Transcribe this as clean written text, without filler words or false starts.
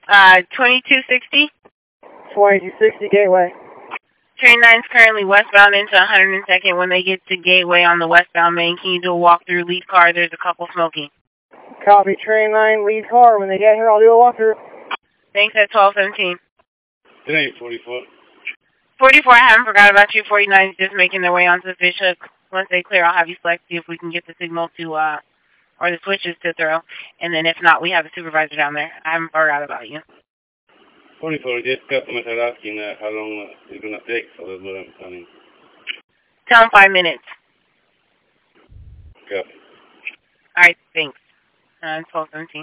2260. 2260 Gateway. Train 9's currently westbound into 102nd. When they get to Gateway on the westbound main, can you do a walkthrough? Lead car, there's a couple smoking. Copy, Train 9, lead car. When they get here, I'll do a walkthrough. Thanks at 1217. It ain't 44. 44, I haven't forgot about you. 49 is just making their way onto the fish hook. Once they clear, I'll have you select, see if we can get the signal to, or the switches to throw. And then if not, we have a supervisor down there. I haven't forgot about you. 44, just customers are asking how long it's going to take, so that's what I'm planning. Tell them 5 minutes. Copy. All right, thanks. 1217.